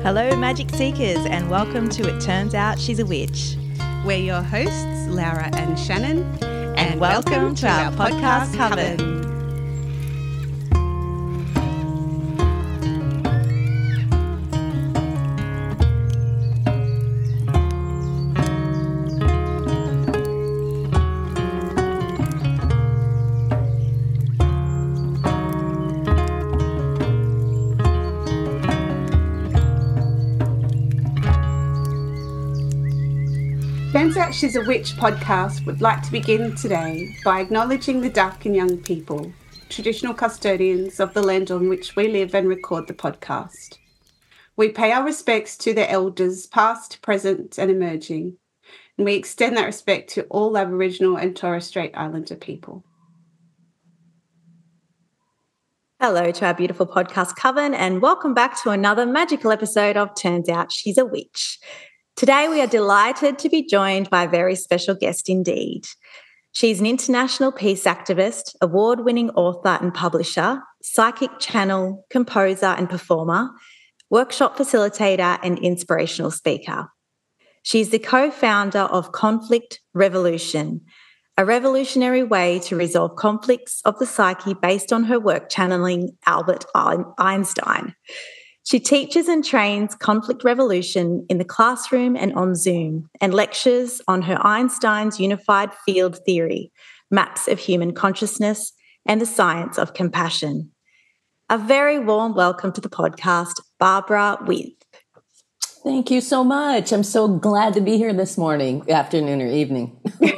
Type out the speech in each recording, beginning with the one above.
Hello, Magic Seekers, and welcome to It Turns Out She's a Witch. We're your hosts, Laura and Shannon, and welcome to our podcast Coven. Turns Out She's a Witch podcast would like to begin today by acknowledging the Darkin Young people, traditional custodians of the land on which we live and record the podcast. We pay our respects to their elders, past, present and emerging, and we extend that respect to all Aboriginal and Torres Strait Islander people. Hello to our beautiful podcast Coven, and welcome back to another magical episode of Turns Out She's a Witch. Today, we are delighted to be joined by a very special guest indeed. She's an international peace activist, award-winning author and publisher, psychic channel, composer and performer, workshop facilitator and inspirational speaker. She's the co-founder of Conflict Revolution, a revolutionary way to resolve conflicts of the psyche based on her work channeling Albert Einstein. She teaches and trains conflict resolution in the classroom and on Zoom, and lectures on her Einstein's unified field theory, maps of human consciousness, and the science of compassion. A very warm welcome to the podcast, Barbara With. Thank you so much. I'm so glad to be here this morning, afternoon or evening.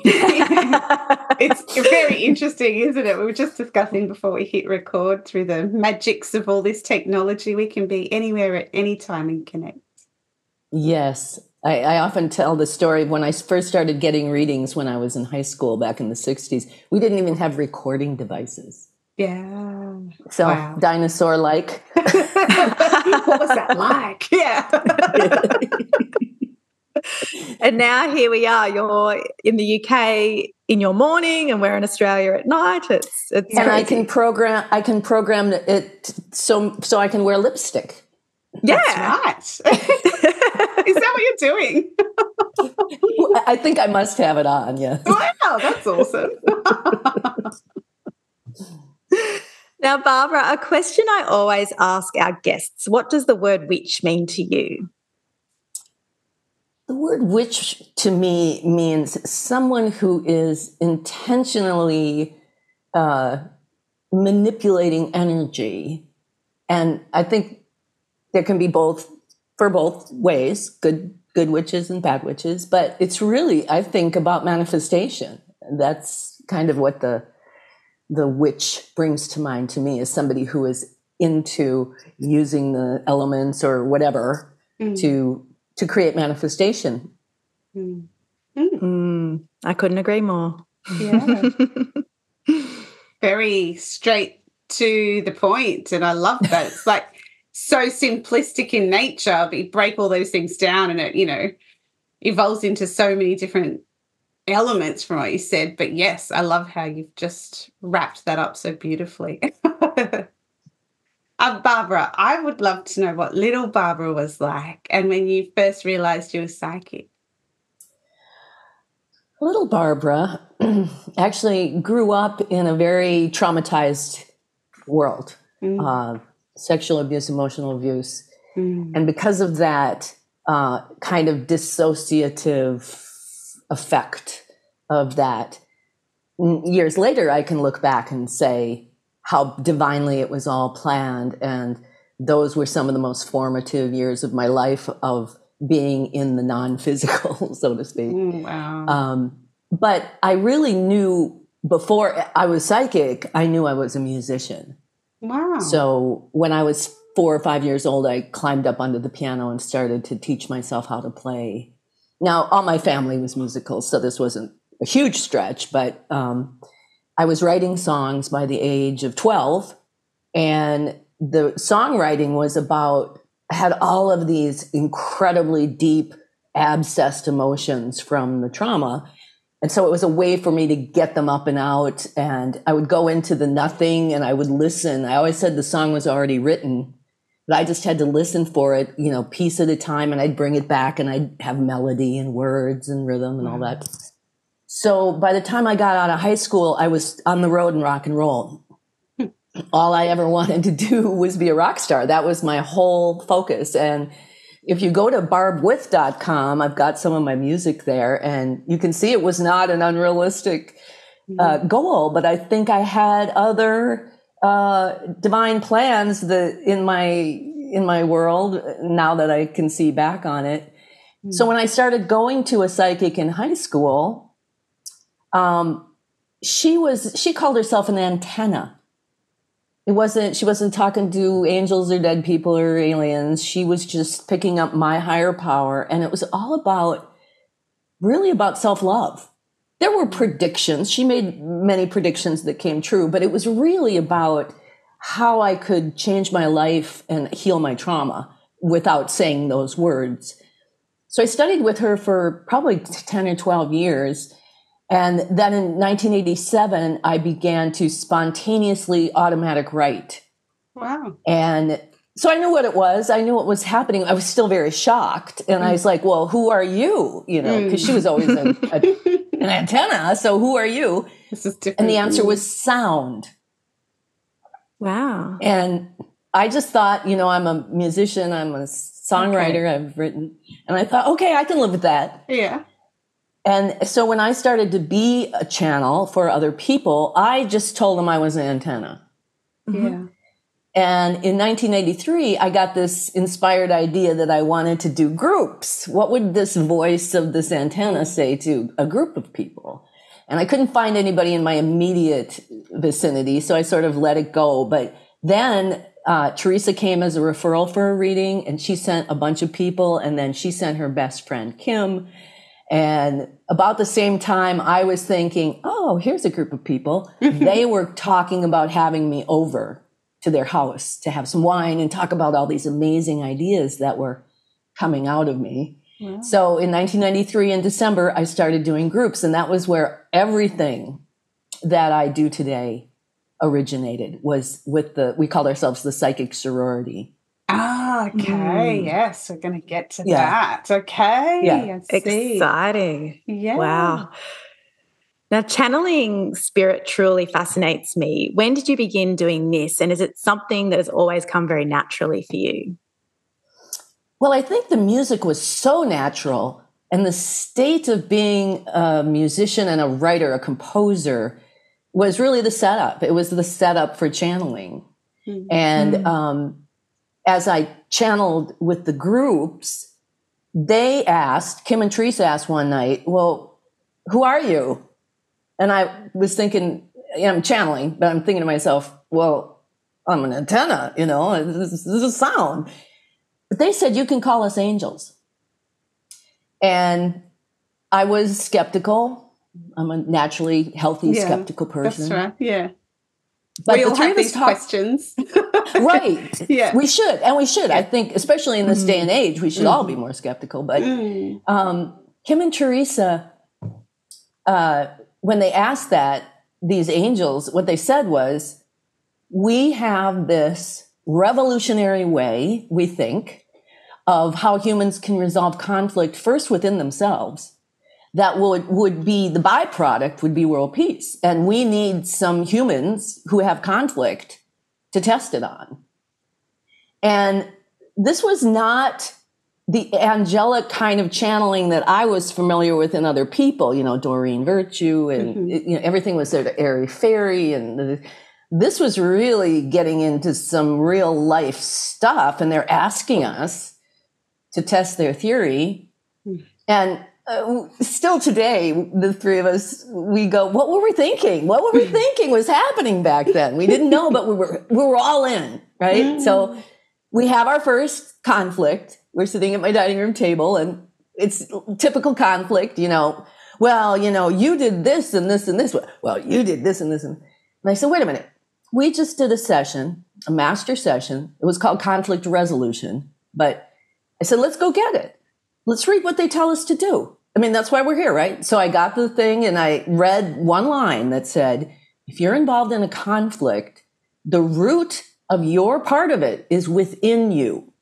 It's very interesting, isn't it? We were just discussing before we hit record through the magics of all this technology. We can be anywhere at any time and connect. Yes. I often tell the story of when I first started getting readings when I was in high school back in the 60s. We didn't even have recording devices. Yeah. So wow. Dinosaur-like. What was that like? Yeah. And now here we are. You're in the UK in your morning, and we're in Australia at night. It's and crazy. I can program it so I can wear lipstick. Yeah, that's right. Is that what you're doing? I think I must have it on. Yeah. Wow, that's awesome. Now, Barbara, a question I always ask our guests: what does the word witch mean to you? The word witch to me means someone who is intentionally manipulating energy. And I think there can be both ways, good witches and bad witches. But it's really, I think, about manifestation. That's kind of what the witch brings to mind to me, is somebody who is into using the elements or whatever to create manifestation. I couldn't agree more. Yeah. Very straight to the point, and I love that. It's like so simplistic in nature, but you break all those things down and it, evolves into so many different elements from what you said. But yes, I love how you've just wrapped that up so beautifully. Barbara, I would love to know what little Barbara was like and when you first realized you were psychic. Little Barbara actually grew up in a very traumatized world, sexual abuse, emotional abuse. And because of that kind of dissociative effect of that, years later, I can look back and say how divinely it was all planned. And those were some of the most formative years of my life of being in the non-physical, so to speak. Wow. But I really knew before I was psychic, I knew I was a musician. Wow. So when I was 4 or 5 years old, I climbed up onto the piano and started to teach myself how to play. Now, all my family was musical, so this wasn't a huge stretch, but I was writing songs by the age of 12, and the songwriting had all of these incredibly deep, abscessed emotions from the trauma. And so it was a way for me to get them up and out. And I would go into the nothing and I would listen. I always said the song was already written. But I just had to listen for it, piece at a time, and I'd bring it back and I'd have melody and words and rhythm and all that. So by the time I got out of high school, I was on the road in rock and roll. All I ever wanted to do was be a rock star. That was my whole focus. And if you go to barbwith.com, I've got some of my music there, and you can see it was not an unrealistic goal, but I think I had other divine plans that in my world, now that I can see back on it. So when I started going to a psychic in high school, she called herself an antenna. She wasn't talking to angels or dead people or aliens. She was just picking up my higher power. And it was all really about self-love. There were predictions. She made many predictions that came true, but it was really about how I could change my life and heal my trauma without saying those words. So I studied with her for probably 10 or 12 years. And then in 1987, I began to spontaneously automatic write. Wow. And so I knew what it was. I knew what was happening. I was still very shocked. And I was like, well, who are you? Because she was always an antenna. So who are you? This is different. And the answer was sound. Wow. And I just thought, I'm a musician. I'm a songwriter. Okay. I've written. And I thought, okay, I can live with that. Yeah. And so when I started to be a channel for other people, I just told them I was an antenna. Yeah. And in 1983, I got this inspired idea that I wanted to do groups. What would this voice of this antenna say to a group of people? And I couldn't find anybody in my immediate vicinity, so I sort of let it go. But then Teresa came as a referral for a reading, and she sent a bunch of people, and then she sent her best friend, Kim. And about the same time, I was thinking, oh, here's a group of people. They were talking about having me over to their house to have some wine and talk about all these amazing ideas that were coming out of me. Wow. So in 1993, in December, I started doing groups. And that was where everything that I do today originated, was with we called ourselves the Psychic Sorority. Ah, okay. Yes, we're going to get to that. Okay. Yeah. Exciting. Yeah. Wow. Now, channeling spirit truly fascinates me. When did you begin doing this? And is it something that has always come very naturally for you? Well, I think the music was so natural, and the state of being a musician and a writer, a composer, was really the setup. It was the setup for channeling. Mm-hmm. And as I channeled with the groups, Kim and Teresa asked one night, well, who are you? And I was thinking, I'm channeling, but I'm thinking to myself, well, I'm an antenna, this is a sound. But they said, you can call us angels. And I was skeptical. I'm a naturally healthy, skeptical person. That's right, yeah. But we all have these questions. Right. Yeah. We should. And we should. I think, especially in this day and age, we should all be more skeptical. But Kim and Teresa, when they asked these angels, what they said was, we have this revolutionary way, we think, of how humans can resolve conflict first within themselves. That would be the byproduct would be world peace. And we need some humans who have conflict to test it on. And this was not the angelic kind of channeling that I was familiar with in other people, Doreen Virtue, and everything was sort of airy fairy. And this was really getting into some real life stuff. And they're asking us to test their theory. And still today, the three of us, we go, what were we thinking? What were we thinking was happening back then? We didn't know, but we were all in, right? So we have our first conflict. We're sitting at my dining room table, and it's typical conflict, well, you did this and this and this. Well, you did this and this. And I said, wait a minute. We just did a session, a master session. It was called conflict resolution. But I said, let's go get it. Let's read what they tell us to do. I mean, that's why we're here, right? So I got the thing and I read one line that said, if you're involved in a conflict, the root of your part of it is within you.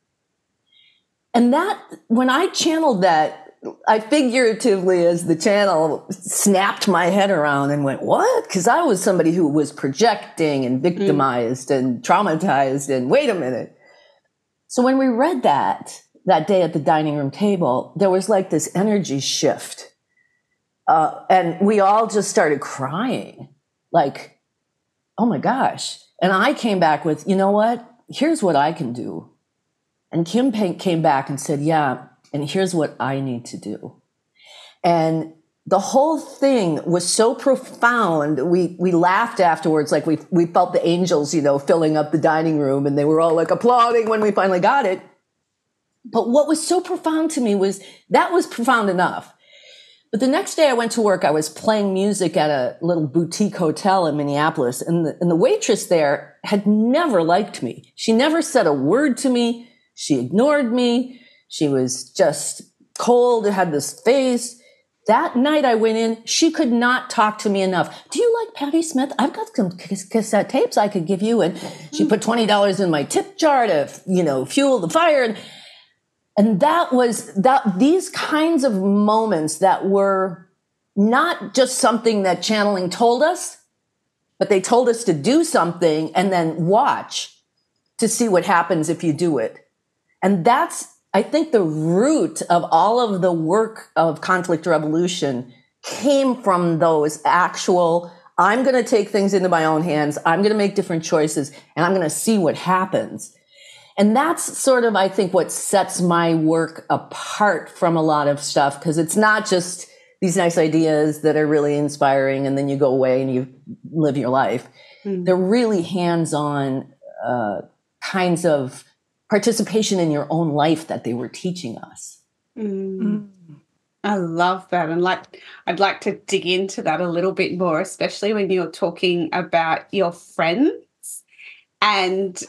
And that, when I channeled that, I figuratively, as the channel, snapped my head around and went, what? Because I was somebody who was projecting and victimized and traumatized, and wait a minute. So when we read that day at the dining room table, there was like this energy shift. And we all just started crying, like, oh my gosh. And I came back with, you know what? Here's what I can do. And Kim came back and said, yeah, and here's what I need to do. And the whole thing was so profound. We laughed afterwards, like we felt the angels, filling up the dining room, and they were all like applauding when we finally got it. But what was so profound to me was that was profound enough. But the next day I went to work, I was playing music at a little boutique hotel in Minneapolis, and the waitress there had never liked me. She never said a word to me. She ignored me. She was just cold, had this face. That night I went in, she could not talk to me enough. Do you like Patti Smith? I've got some cassette tapes I could give you. And she put $20 in my tip jar to, fuel the fire. And these kinds of moments that were not just something that channeling told us, but they told us to do something and then watch to see what happens if you do it. And that's, I think, the root of all of the work of conflict revolution came from those actual, I'm going to take things into my own hands. I'm going to make different choices, and I'm going to see what happens. And that's sort of, I think, what sets my work apart from a lot of stuff, because it's not just these nice ideas that are really inspiring and then you go away and you live your life. Mm-hmm. They're really hands-on kinds of participation in your own life that they were teaching us. Mm. I love that. And I'd like to dig into that a little bit more, especially when you're talking about your friends. And,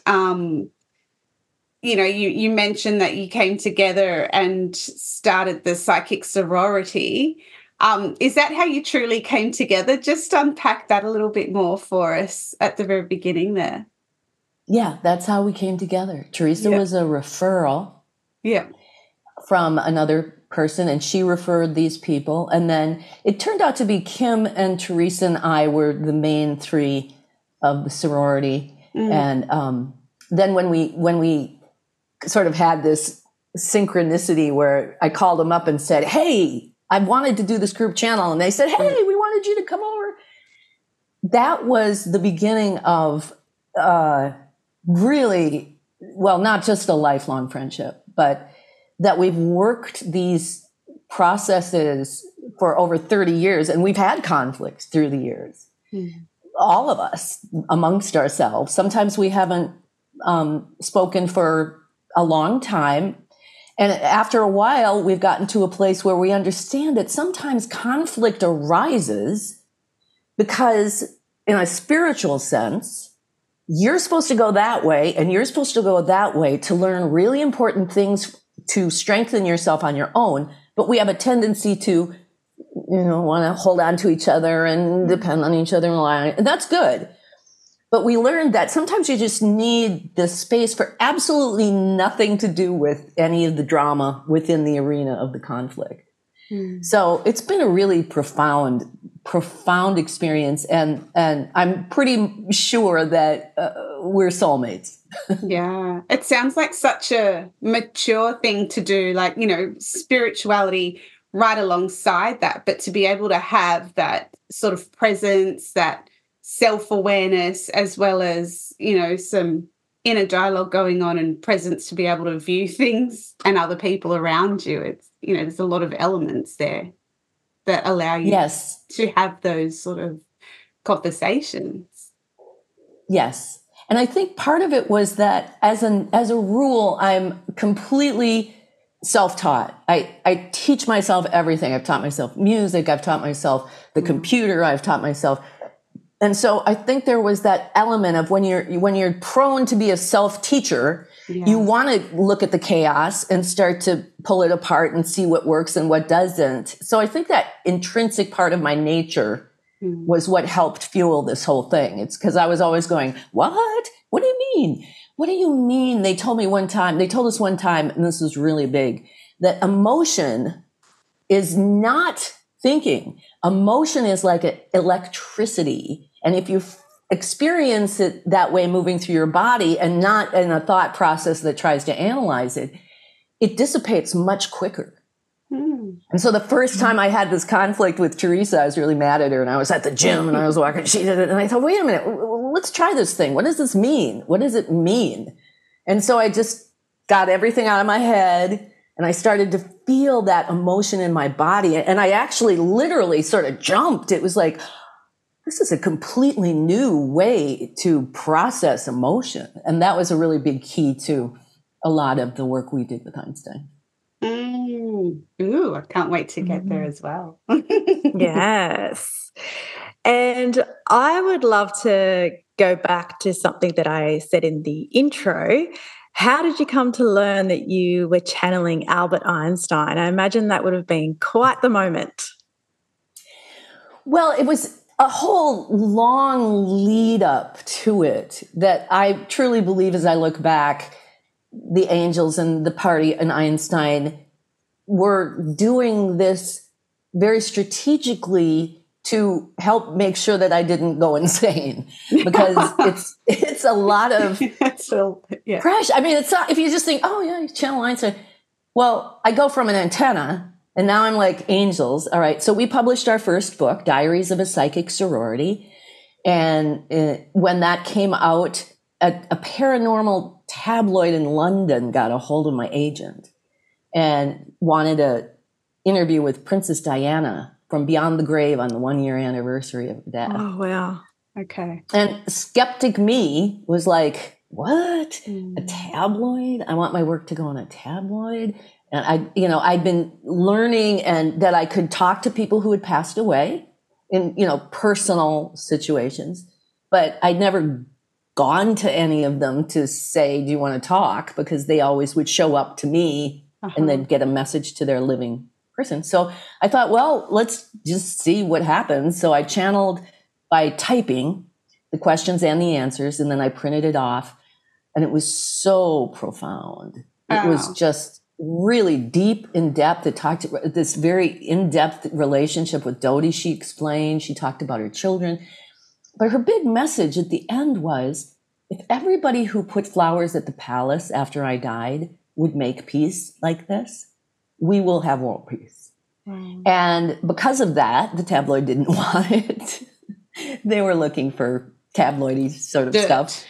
you mentioned that you came together and started the psychic sorority. Is that how you truly came together? Just unpack that a little bit more for us at the very beginning there. Yeah, that's how we came together. Teresa was a referral from another person, and she referred these people. And then it turned out to be Kim and Teresa and I were the main three of the sorority. Mm. And then when we sort of had this synchronicity where I called them up and said, hey, I wanted to do this group channel. And they said, hey, we wanted you to come over. That was the beginning of really, well, not just a lifelong friendship, but that we've worked these processes for over 30 years, and we've had conflicts through the years. Mm-hmm. All of us amongst ourselves. Sometimes we haven't spoken for a long time. And after a while, we've gotten to a place where we understand that sometimes conflict arises because, in a spiritual sense, you're supposed to go that way and you're supposed to go that way to learn really important things to strengthen yourself on your own. But we have a tendency to, want to hold on to each other and depend on each other and rely on it. And that's good. But we learned that sometimes you just need the space for absolutely nothing to do with any of the drama within the arena of the conflict. Mm. So it's been a really profound experience. And I'm pretty sure that we're soulmates. Yeah. It sounds like such a mature thing to do, like, spirituality right alongside that, but to be able to have that sort of presence, that self-awareness, as well as, some inner dialogue going on and presence to be able to view things and other people around you. It's, there's a lot of elements there that allow you to have those sort of conversations. Yes. And I think part of it was that as a rule, I'm completely self-taught. I teach myself everything. I've taught myself music. I've taught myself the computer. I've taught myself. And so I think there was that element of when you're prone to be a self-teacher, you want to look at the chaos and start to pull it apart and see what works and what doesn't. So I think that intrinsic part of my nature was what helped fuel this whole thing. It's because I was always going, what? What do you mean? What do you mean? They told us one time, and this was really big, that emotion is not thinking. Emotion is like electricity. And if you experience it that way moving through your body and not in a thought process that tries to analyze it, it dissipates much quicker. And so the first time I had this conflict with Teresa, I was really mad at her, and I was at the gym and I was walking, she did it, and I thought, wait a minute, let's try this thing. What does this mean? What does it mean? And so I just got everything out of my head, and I started to feel that emotion in my body. And I actually literally sort of jumped. It was like, this is a completely new way to process emotion. And that was a really big key to a lot of the work we did with Einstein. Ooh, I can't wait to get there as well. Yes. And I would love to go back to something that I said in the intro. How did you come to learn that you were channeling Albert Einstein? I imagine that would have been quite the moment. Well, it was a whole long lead up to it that I truly believe, as I look back, the angels and the party and Einstein were doing this very strategically to help make sure that I didn't go insane, because it's a lot of pressure. I mean, it's not, if you just think, oh yeah, you channel Einstein. Well, I go from an antenna, and now I'm like angels. All right. So we published our first book, Diaries of a Psychic Sorority. And when that came out, a paranormal tabloid in London got a hold of my agent and wanted an interview with Princess Diana from Beyond the Grave on the 1-year anniversary of her death. Oh, wow. Okay. And skeptic me was like, what? A tabloid? I want my work to go on a tabloid? And I'd been learning and that I could talk to people who had passed away in, personal situations, but I'd never gone to any of them to say, do you want to talk? Because they always would show up to me and then get a message to their living person. So I thought, well, let's just see what happens. So I channeled by typing the questions and the answers, and then I printed it off, and it was so profound. It was just really deep, in depth. It talked about this very in-depth relationship with Dodie. She explained, she talked about her children. But her big message at the end was, if everybody who put flowers at the palace after I died would make peace like this, we will have world peace. And because of that, the tabloid didn't want it. They were looking for tabloidy sort of stuff.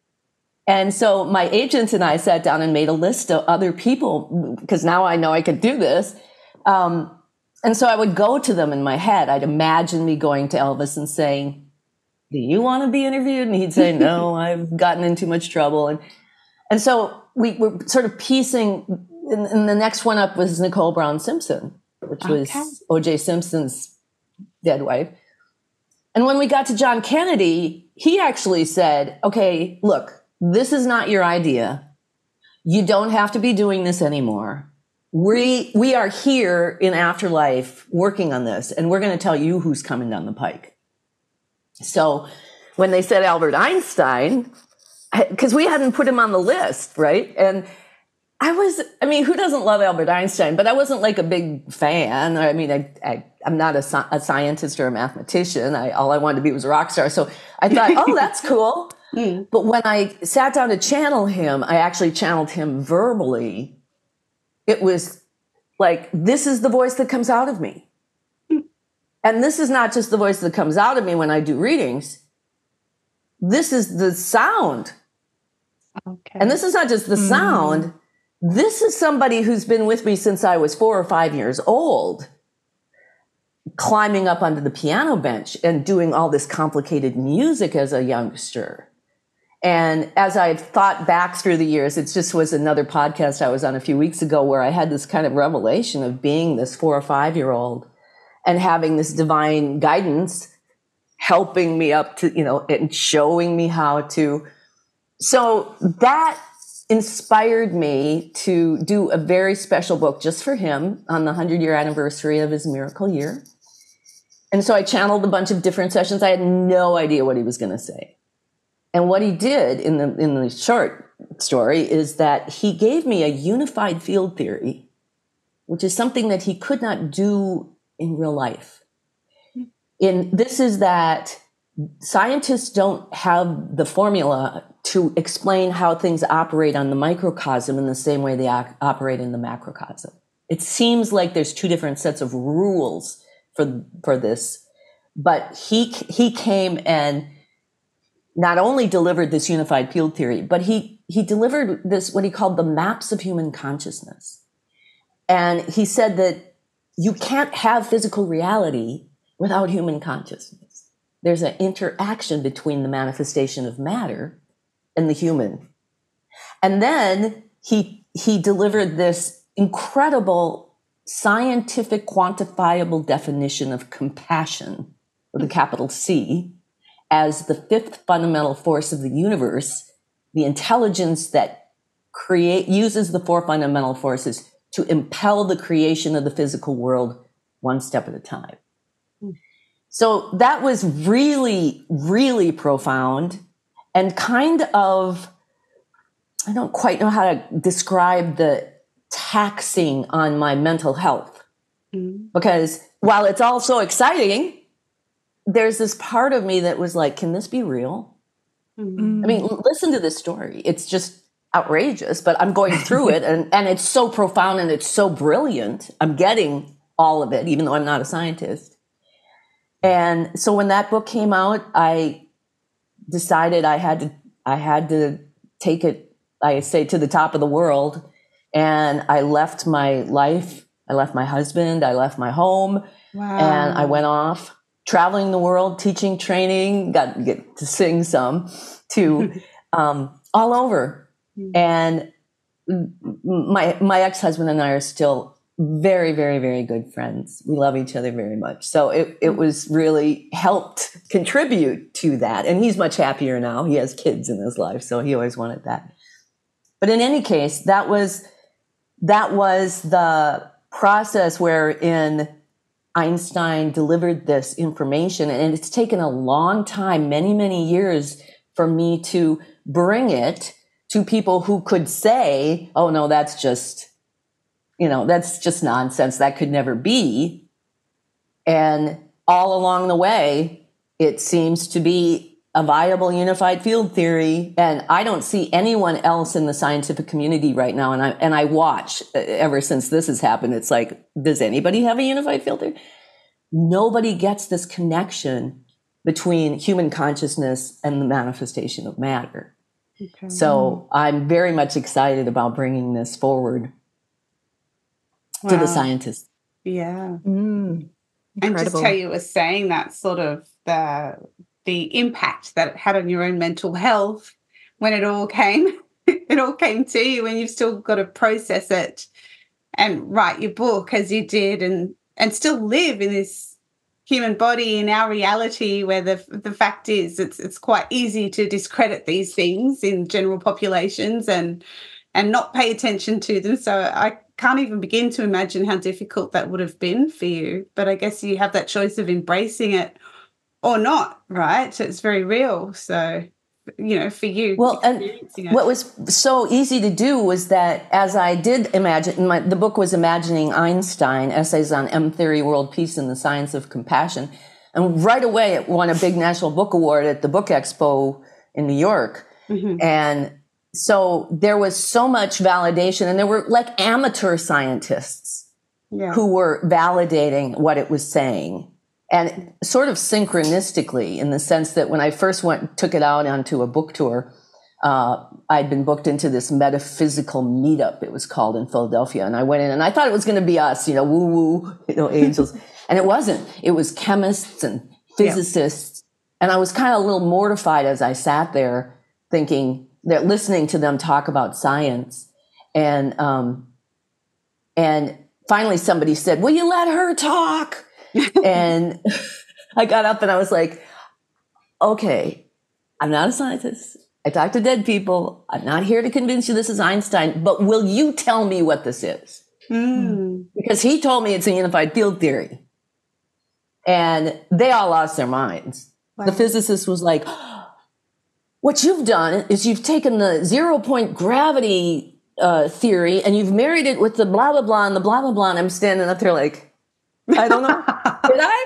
And so my agent and I sat down and made a list of other people, because now I know I could do this. And so I would go to them in my head. I'd imagine me going to Elvis and saying, do you want to be interviewed? And he'd say, no, I've gotten in too much trouble. And so we were sort of piecing, and the next one up was Nicole Brown Simpson, which was O.J. Simpson's dead wife. And when we got to John Kennedy, he actually said, okay, look, this is not your idea. You don't have to be doing this anymore. We are here in Afterlife working on this, and we're going to tell you who's coming down the pike. So when they said Albert Einstein, because we hadn't put him on the list, right? And who doesn't love Albert Einstein? But I wasn't like a big fan. I mean, I'm not a scientist or a mathematician. All I wanted to be was a rock star. So I thought, oh, that's cool. But when I sat down to channel him, I actually channeled him verbally. It was like, this is the voice that comes out of me. And this is not just the voice that comes out of me when I do readings. This is the sound. Okay. And this is not just the sound. This is somebody who's been with me since I was 4 or 5 years old, climbing up onto the piano bench and doing all this complicated music as a youngster. And as I thought back through the years, it just was another podcast I was on a few weeks ago where I had this kind of revelation of being this 4 or 5-year-old and having this divine guidance helping me up to, and showing me how to. So that inspired me to do a very special book just for him on the 100-year anniversary of his miracle year. And so I channeled a bunch of different sessions. I had no idea what he was going to say. And what he did in the short story is that he gave me a unified field theory, which is something that he could not do in real life. This is that scientists don't have the formula to explain how things operate on the microcosm in the same way they operate in the macrocosm. It seems like there's two different sets of rules for this, but he came and not only delivered this unified field theory, but he delivered this, what he called the maps of human consciousness. And he said that you can't have physical reality without human consciousness. There's an interaction between the manifestation of matter and the human. And then he delivered this incredible scientific quantifiable definition of compassion with a capital C as the fifth fundamental force of the universe, the intelligence that uses the four fundamental forces to impel the creation of the physical world one step at a time. So that was really, really profound and kind of, I don't quite know how to describe the taxing on my mental health. Because while it's all so exciting, there's this part of me that was like, can this be real? I mean, listen to this story. It's just outrageous, but I'm going through it and it's so profound and it's so brilliant. I'm getting all of it, even though I'm not a scientist. And so when that book came out, I decided I had to take it, I say, to the top of the world. And I left my life. I left my husband. I left my home. Wow. And I went off traveling the world, teaching, training, get to sing some to all over. And my ex-husband and I are still very, very, very good friends. We love each other very much. So it was really helped contribute to that. And he's much happier now. He has kids in his life, so he always wanted that. But in any case, that was the process wherein Einstein delivered this information. And it's taken a long time, many, many years, for me to bring it to people who could say, oh, no, that's just nonsense. That could never be. And all along the way, it seems to be a viable unified field theory. And I don't see anyone else in the scientific community right now. And I watch ever since this has happened. It's like, does anybody have a unified field theory? Nobody gets this connection between human consciousness and the manifestation of matter. Okay. So I'm very much excited about bringing this forward to the scientists. Yeah. And just how you were saying that sort of the impact that it had on your own mental health when it all came to you, and you've still got to process it and write your book as you did and still live in this human body in our reality where the fact is it's quite easy to discredit these things in general populations and not pay attention to them. So I can't even begin to imagine how difficult that would have been for you. But I guess you have that choice of embracing it or not, right? So it's very real. So, for you. Well, and what was so easy to do was that as I did imagine, the book was Imagining Einstein, Essays on M-Theory, World Peace, and the Science of Compassion. And right away it won a big national book award at the Book Expo in New York. Mm-hmm. And so there was so much validation, and there were like amateur scientists who were validating what it was saying. And sort of synchronistically, in the sense that when I first took it out onto a book tour, I'd been booked into this metaphysical meetup, it was called, in Philadelphia. And I went in and I thought it was going to be us, woo-woo, angels. And it wasn't. It was chemists and physicists. And I was kind of a little mortified as I sat there thinking, that listening to them talk about science. And finally somebody said, will you let her talk? And I got up and I was like, okay, I'm not a scientist. I talk to dead people. I'm not here to convince you this is Einstein, but will you tell me what this is? Because he told me it's a unified field theory. And they all lost their minds. Wow. The physicist was like, what you've done is you've taken the 0-point gravity theory and you've married it with the blah, blah, blah, and the blah, blah, blah. And I'm standing up there like, I don't know. Did I?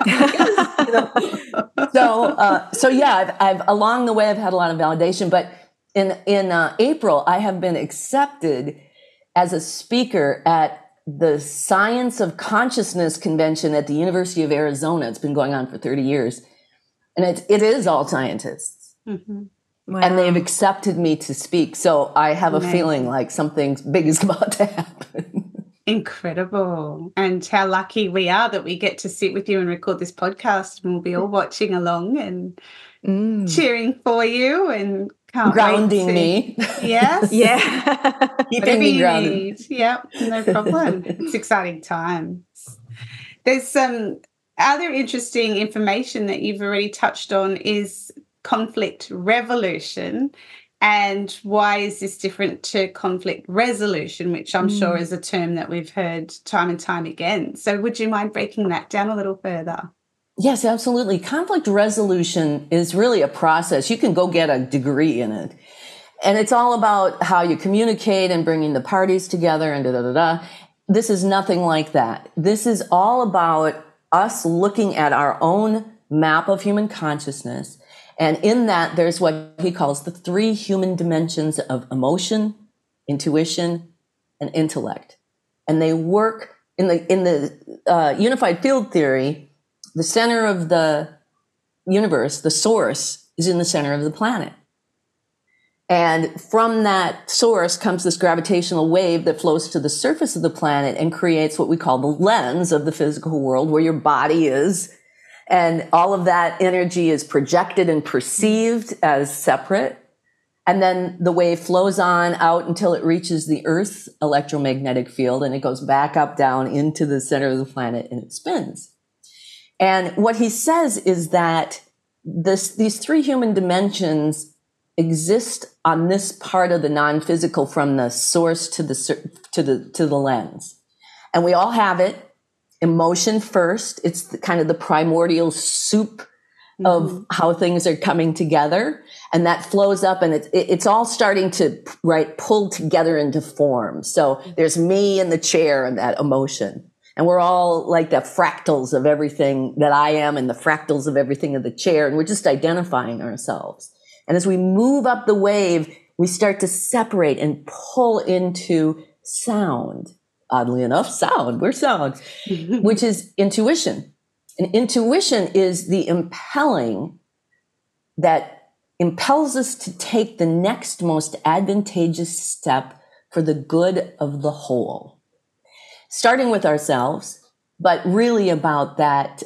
Yes, So yeah, I've along the way, I've had a lot of validation, but in April, I have been accepted as a speaker at the Science of Consciousness Convention at the University of Arizona. It's been going on for 30 years. And it is all scientists. Mm-hmm. Wow. And they've accepted me to speak. So I have a feeling like something big is about to happen. Incredible. And how lucky we are that we get to sit with you and record this podcast, and we'll be all watching along and cheering for you and can't grounding me. Yes. Yeah. Keeping me grounded. Yep, no problem. It's exciting times. There's some other interesting information that you've already touched on is conflict revolution. And why is this different to conflict resolution, which I'm sure is a term that we've heard time and time again. So would you mind breaking that down a little further? Yes, absolutely. Conflict resolution is really a process. You can go get a degree in it. And it's all about how you communicate and bringing the parties together and da-da-da-da. This is nothing like that. This is all about us looking at our own map of human consciousness. And in that, there's what he calls the 3 human dimensions of emotion, intuition, and intellect. And they work in the unified field theory. The center of the universe, the source, is in the center of the planet. And from that source comes this gravitational wave that flows to the surface of the planet and creates what we call the lens of the physical world, where your body is. And all of that energy is projected and perceived as separate. And then the wave flows on out until it reaches the Earth's electromagnetic field, and it goes back up, down into the center of the planet, and it spins. And what he says is that these 3 human dimensions exist on this part of the non-physical, from the source to the lens. And we all have it. Emotion first. It's kind of the primordial soup of how things are coming together. And that flows up, and it's all starting to pull together into form. So there's me in the chair and that emotion. And we're all like the fractals of everything that I am and the fractals of everything in the chair. And we're just identifying ourselves. And as we move up the wave, we start to separate and pull into sound. Oddly enough, sound. We're sound, which is intuition. And intuition is the impelling that impels us to take the next most advantageous step for the good of the whole. Starting with ourselves, but really about that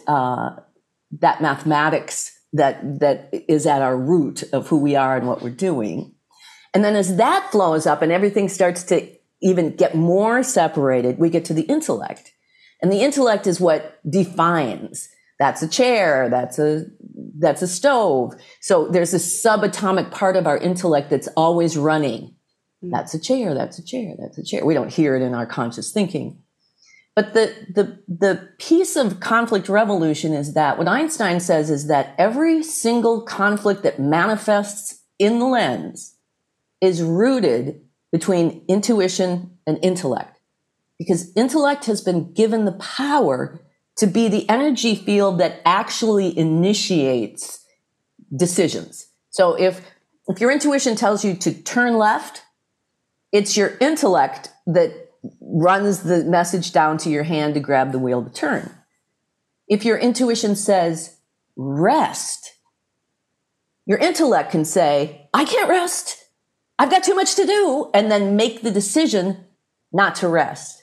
mathematics that is at our root of who we are and what we're doing. And then as that flows up and everything starts to even get more separated, we get to the intellect. And the intellect is what defines. That's a chair, that's a stove. So there's a subatomic part of our intellect that's always running. That's a chair, that's a chair, that's a chair. We don't hear it in our conscious thinking. But the piece of conflict revolution is that what Einstein says is that every single conflict that manifests in the lens is rooted between intuition and intellect. Because intellect has been given the power to be the energy field that actually initiates decisions. So if your intuition tells you to turn left, it's your intellect that runs the message down to your hand to grab the wheel to turn. If your intuition says rest, your intellect can say, I can't rest. I've got too much to do, and then make the decision not to rest.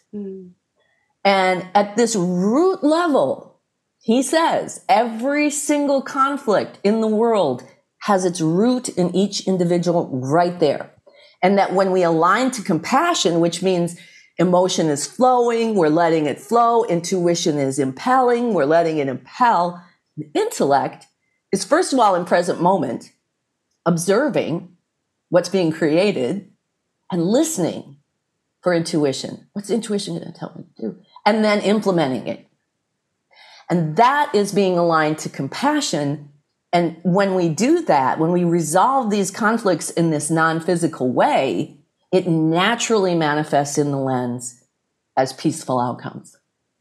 And at this root level, he says, every single conflict in the world has its root in each individual right there. And that when we align to compassion, which means emotion is flowing, we're letting it flow, intuition is impelling, we're letting it impel, the intellect is first of all in present moment, observing what's being created and listening for intuition. What's intuition going to tell me to do? And then implementing it. And that is being aligned to compassion. And when we do that, when we resolve these conflicts in this non-physical way, it naturally manifests in the lens as peaceful outcomes.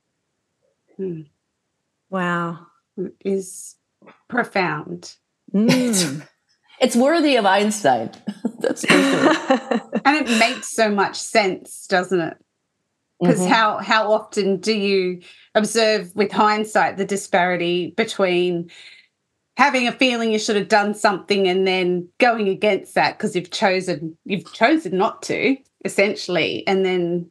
Wow. It is profound. It's worthy of Einstein. That's for sure. And it makes so much sense, doesn't it? Because how often do you observe with hindsight the disparity between having a feeling you should have done something and then going against that because you've chosen not to, essentially, and then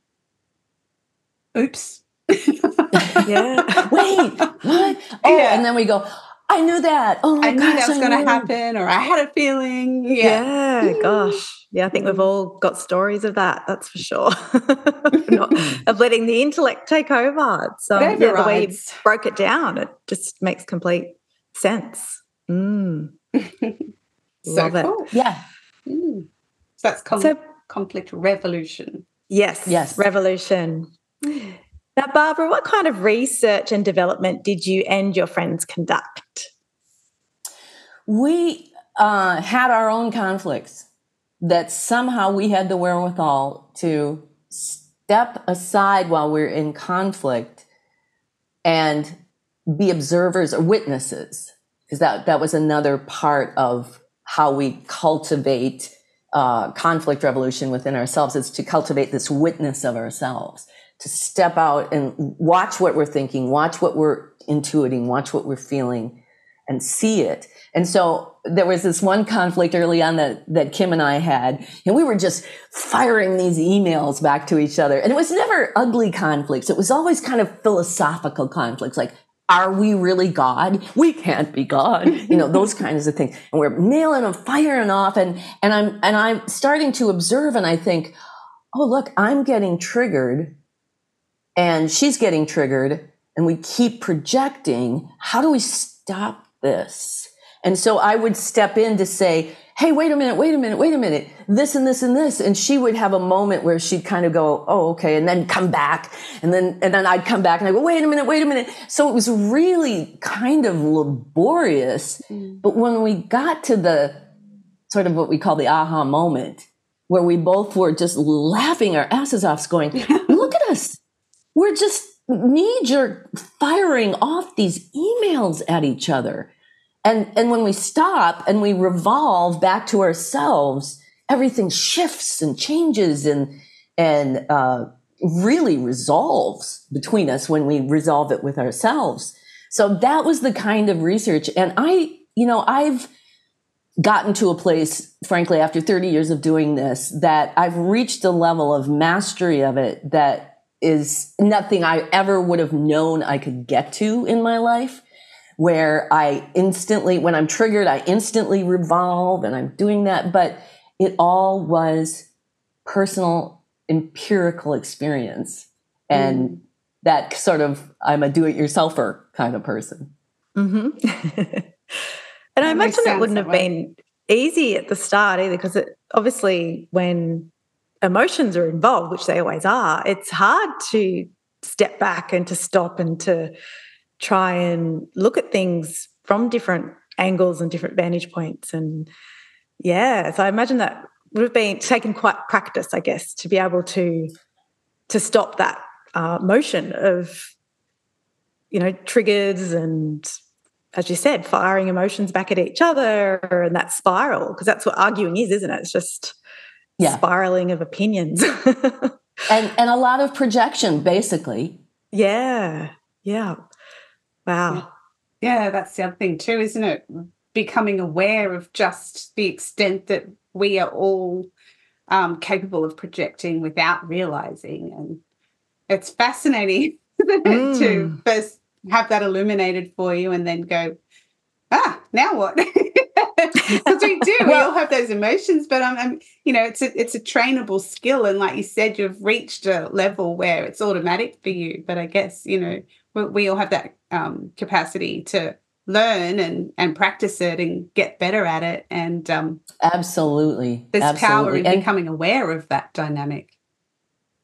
oops. Yeah. Wait, what? Oh, yeah. And then we go, I knew that. Oh my gosh, I knew that was going to happen, or I had a feeling. Yeah, gosh. Yeah, I think we've all got stories of that, that's for sure. Of letting the intellect take over. So the way you broke it down, it just makes complete sense. So Love cool. it. Yeah. So that's conflict revolution. Yes. Revolution. Now, Barbara, what kind of research and development did you and your friends conduct? We had our own conflicts that somehow we had the wherewithal to step aside while we're in conflict and be observers or witnesses, because that was another part of how we cultivate conflict revolution within ourselves, is to cultivate this witness of ourselves, to step out and watch what we're thinking, watch what we're intuiting, watch what we're feeling, and see it. And so there was this one conflict early on that Kim and I had, and we were just firing these emails back to each other. And it was never ugly conflicts. It was always kind of philosophical conflicts, like, are we really God? We can't be God. Those kinds of things. And we're nailing and firing off. And I'm starting to observe, and I think, oh, look, I'm getting triggered and she's getting triggered, and we keep projecting. How do we stop this? And so I would step in to say, hey, wait a minute, this and this and this. And she would have a moment where she'd kind of go, oh, okay, and then come back. And then I'd come back and I go, wait a minute. So it was really kind of laborious. But when we got to the sort of what we call the aha moment, where we both were just laughing our asses off, going, look at us. We're just knee-jerk firing off these emails at each other. And when we stop and we revolve back to ourselves, everything shifts and changes and really resolves between us when we resolve it with ourselves. So that was the kind of research. And I've gotten to a place, frankly, after 30 years of doing this, that I've reached a level of mastery of it that is nothing I ever would have known I could get to in my life, where when I'm triggered, I instantly revolve, and I'm doing that. But it all was personal, empirical experience. And that sort of, I'm a do-it-yourselfer kind of person. Mm-hmm. And I imagine it wouldn't have been easy at the start either, because obviously when emotions are involved, which they always are, it's hard to step back and to stop and to try and look at things from different angles and different vantage points. And so I imagine that would have been taken quite practice, I guess, to be able to stop that motion of, triggers and, as you said, firing emotions back at each other, and that spiral, because that's what arguing is, isn't it? It's just spiraling of opinions. and a lot of projection, basically. Yeah. Wow. Yeah, that's the other thing too, isn't it? Becoming aware of just the extent that we are all capable of projecting without realizing. And it's fascinating, isn't it, to first have that illuminated for you and then go, now what? Because we do. We all have those emotions, but it's a trainable skill. And like you said, you've reached a level where it's automatic for you. But I guess, we all have that capacity to learn and practice it and get better at it. And absolutely, there's power in becoming aware of that dynamic.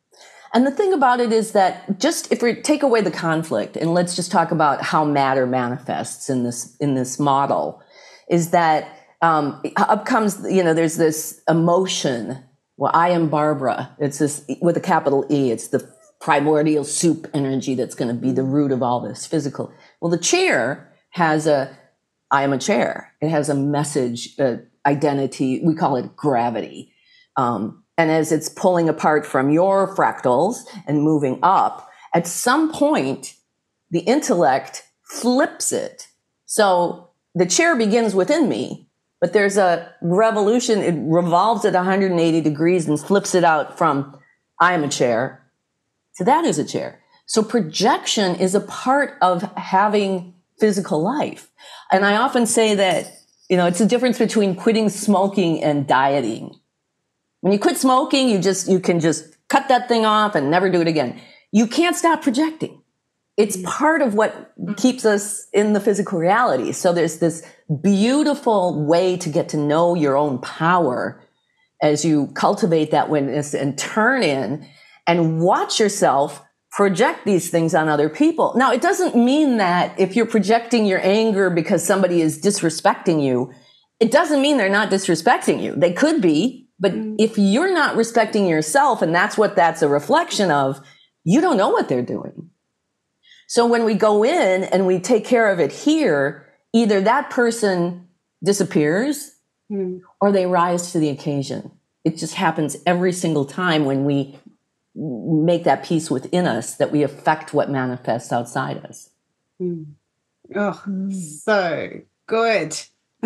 And the thing about it is that just if we take away the conflict and let's just talk about how matter manifests in this model, is that up comes, there's this emotion. Well, I am Barbara. It's this with a capital E. It's the primordial soup energy that's going to be the root of all this physical. Well, the chair has I am a chair. It has a message, identity. We call it gravity. And as it's pulling apart from your fractals and moving up, at some point, the intellect flips it. So the chair begins within me, but there's a revolution. It revolves at 180 degrees and flips it out from I am a chair to that is a chair. So projection is a part of having physical life. And I often say that, it's the difference between quitting smoking and dieting. When you quit smoking, you can just cut that thing off and never do it again. You can't stop projecting. It's part of what keeps us in the physical reality. So there's this beautiful way to get to know your own power as you cultivate that witness and turn in and watch yourself project these things on other people. Now, it doesn't mean that if you're projecting your anger because somebody is disrespecting you, it doesn't mean they're not disrespecting you. They could be, but if you're not respecting yourself, and that's a reflection of, you don't know what they're doing. So when we go in and we take care of it here, either that person disappears or they rise to the occasion. It just happens every single time when we make that peace within us that we affect what manifests outside us. Oh, so good.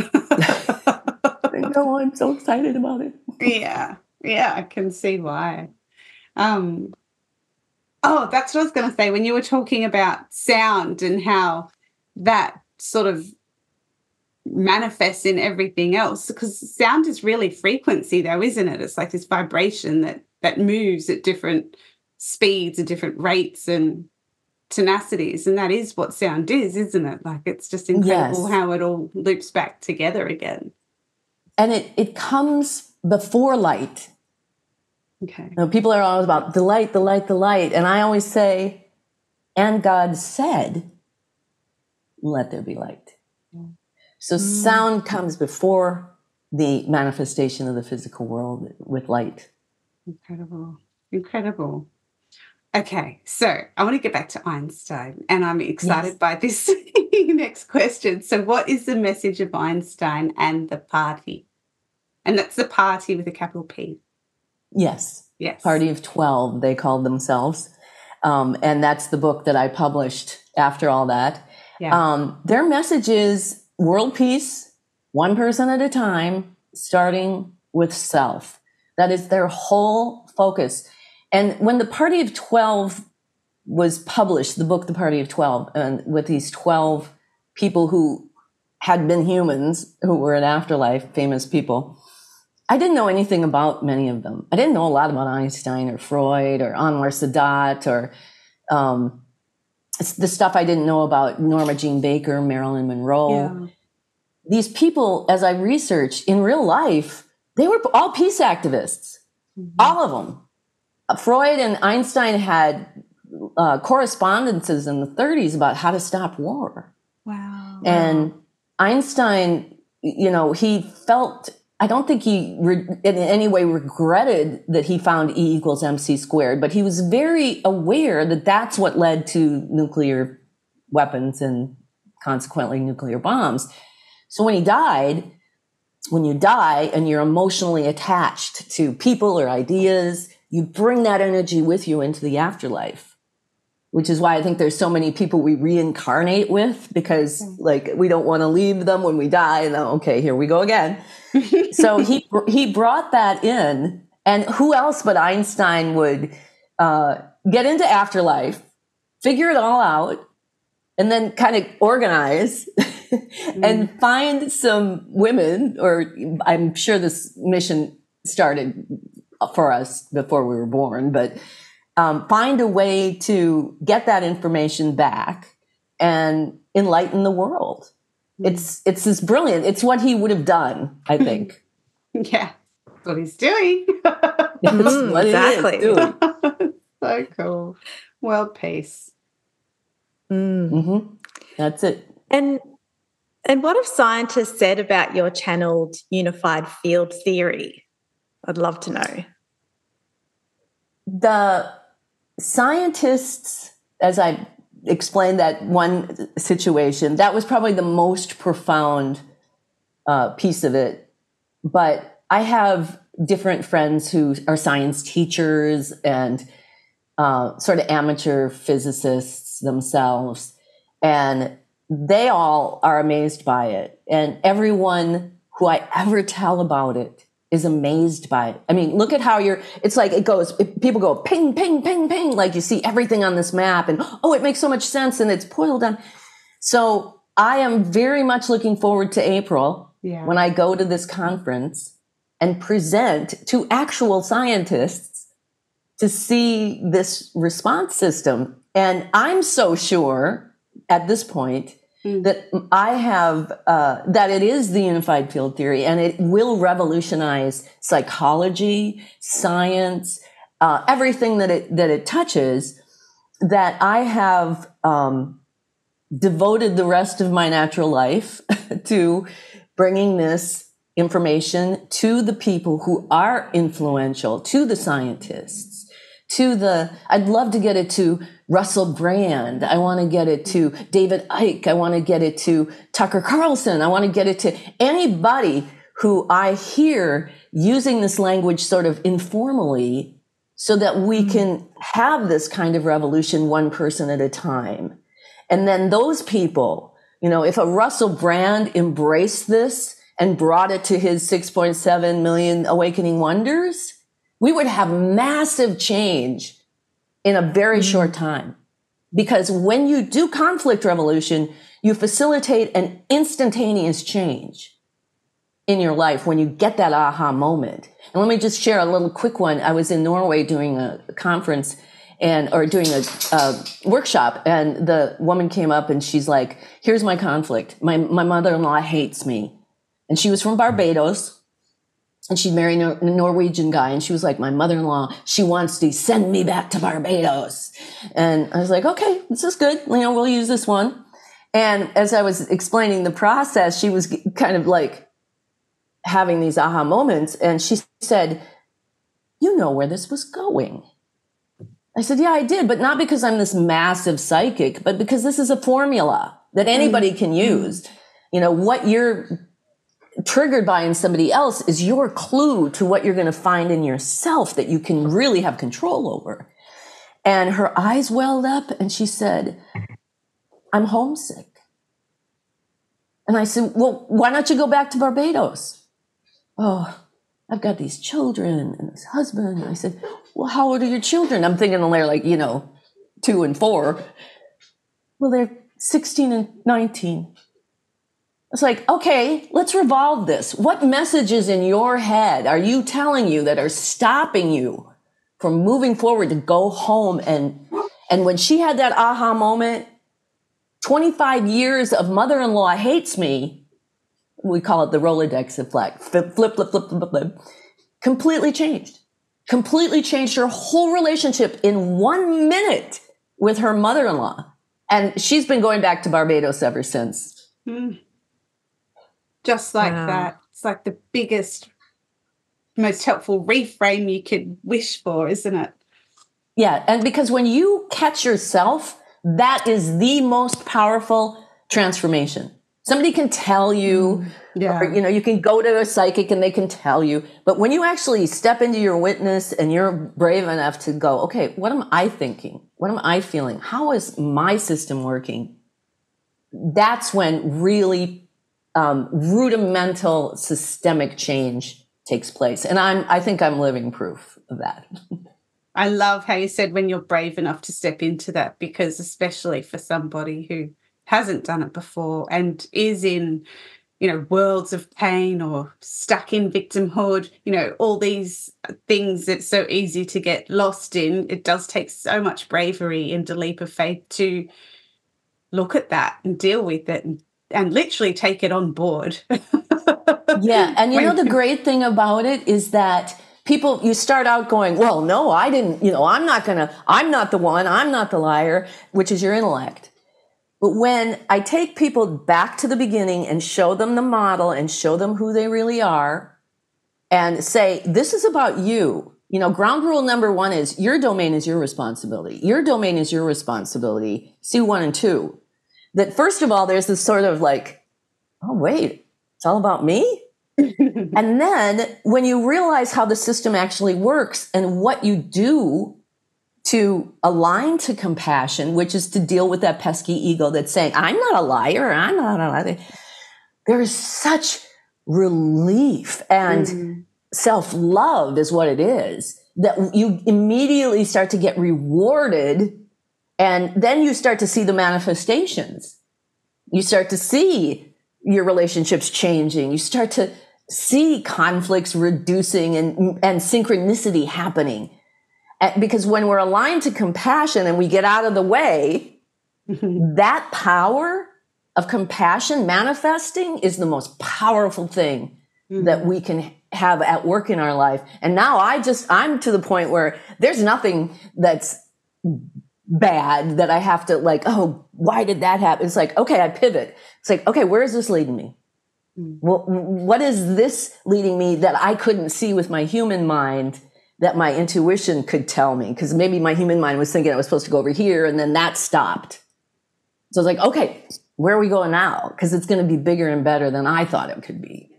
I know, I'm so excited about it. Yeah, I can see why. That's what I was going to say. When you were talking about sound and how that sort of manifests in everything else, because sound is really frequency though, isn't it? It's like this vibration that moves at different speeds and different rates and tenacities, and that is what sound is, isn't it? Like, it's just incredible how it all loops back together again. And it comes before light. Okay. People are always about the light, the light, the light. And I always say, and God said, let there be light. So sound comes before the manifestation of the physical world with light. Incredible. Okay, so I want to get back to Einstein, and I'm excited by this next question. So what is the message of Einstein and the party? And that's the party with a capital P. Yes. Yes. Party of 12, they called themselves. And that's the book that I published after all that. Yeah. Their message is world peace, one person at a time, starting with self. That is their whole focus. And when the Party of 12 was published, the book, The Party of 12, and with these 12 people who had been humans, who were in afterlife, famous people, I didn't know anything about many of them. I didn't know a lot about Einstein or Freud or Anwar Sadat or the stuff I didn't know about Norma Jean Baker, Marilyn Monroe. Yeah. These people, as I researched, in real life, they were all peace activists, all of them. Freud and Einstein had correspondences in the 30s about how to stop war. Wow. And Einstein, he felt, I don't think he in any way regretted that he found E equals MC squared, but he was very aware that that's what led to nuclear weapons and consequently nuclear bombs. So when he died, when you die and you're emotionally attached to people or ideas, you bring that energy with you into the afterlife, which is why I think there's so many people we reincarnate with, because we don't want to leave them when we die. And okay, here we go again. So he brought that in, and who else but Einstein would get into afterlife, figure it all out, and then kind of organize and find some women, or I'm sure this mission started for us before we were born, but find a way to get that information back and enlighten the world. It's this brilliant. It's what he would have done, I think. Yeah, that's what he's doing. What exactly. So So cool. World peace. Mm-hmm. That's it. And what have scientists said about your channeled unified field theory? I'd love to know. The scientists, as I explained that one situation, that was probably the most profound piece of it. But I have different friends who are science teachers and sort of amateur physicists themselves, and they all are amazed by it. And everyone who I ever tell about it is amazed by it. I mean, look at how it's like it goes, people go ping, ping, ping, ping, like you see everything on this map and, oh, it makes so much sense and it's boiled down. So I am very much looking forward to April when I go to this conference and present to actual scientists to see this response system. And I'm so sure at this point that I have, that it is the unified field theory and it will revolutionize psychology, science, everything that it touches, that I have devoted the rest of my natural life to bringing this information to the people who are influential, to the scientists, I'd love to get it to Russell Brand. I want to get it to David Icke. I want to get it to Tucker Carlson. I want to get it to anybody who I hear using this language sort of informally so that we can have this kind of revolution one person at a time. And then those people, if a Russell Brand embraced this and brought it to his 6.7 million awakening wonders, we would have massive change in a very short time. Because when you do conflict revolution, you facilitate an instantaneous change in your life when you get that aha moment. And let me just share a little quick one. I was in Norway doing a conference or doing a workshop, and the woman came up and she's like, here's my conflict. My mother-in-law hates me. And she was from Barbados. And she married a Norwegian guy. And she was like, my mother-in-law, she wants to send me back to Barbados. And I was like, okay, this is good. We'll use this one. And as I was explaining the process, she was kind of like having these aha moments. And she said, you know where this was going. I said, yeah, I did. But not because I'm this massive psychic, but because this is a formula that anybody can use. What you're triggered by in somebody else is your clue to what you're going to find in yourself that you can really have control over. And her eyes welled up and she said, I'm homesick. And I said, well, why don't you go back to Barbados? Oh, I've got these children and this husband. And I said, well, how old are your children? I'm thinking they're like, 2 and 4. Well, they're 16 and 19. It's like, okay, let's revolve this. What messages in your head are you telling you that are stopping you from moving forward to go home? And when she had that aha moment, 25 years of mother-in-law hates me, we call it the Rolodex effect, flip, flip, flip, flip, flip, flip, completely changed her whole relationship in 1 minute with her mother-in-law. And she's been going back to Barbados ever since. Just like that. It's like the biggest, most helpful reframe you could wish for, isn't it? Yeah. And because when you catch yourself, that is the most powerful transformation. Somebody can tell you, or, you can go to a psychic and they can tell you. But when you actually step into your witness and you're brave enough to go, okay, what am I thinking? What am I feeling? How is my system working? That's when really rudimental systemic change takes place. And I think I'm living proof of that. I love how you said when you're brave enough to step into that, because especially for somebody who hasn't done it before and is in, worlds of pain or stuck in victimhood, all these things that's so easy to get lost in, it does take so much bravery and a leap of faith to look at that and deal with it and literally take it on board. Yeah. And the great thing about it is that people, you start out going, well, no, I didn't, I'm not the one, I'm not the liar, which is your intellect. But when I take people back to the beginning and show them the model and show them who they really are and say, this is about you. Ground rule number 1 is your domain is your responsibility. Your domain is your responsibility. C1 and 2. That first of all, there's this sort of like, oh, wait, it's all about me? And then when you realize how the system actually works and what you do to align to compassion, which is to deal with that pesky ego that's saying, I'm not a liar, I'm not a liar. There is such relief and self-love is what it is, that you immediately start to get rewarded, and then you start to see the manifestations. You start to see your relationships changing. You start to see conflicts reducing and synchronicity happening. Because when we're aligned to compassion and we get out of the way, that power of compassion manifesting is the most powerful thing that we can have at work in our life. And now I'm to the point where there's nothing that's bad that I have to like, oh, why did that happen? It's like, okay, I pivot. It's like, okay, where is this leading me? Well, what is this leading me that I couldn't see with my human mind that my intuition could tell me? Because maybe my human mind was thinking I was supposed to go over here, and then that stopped. So I was like, okay, where are we going now? Because it's going to be bigger and better than I thought it could be.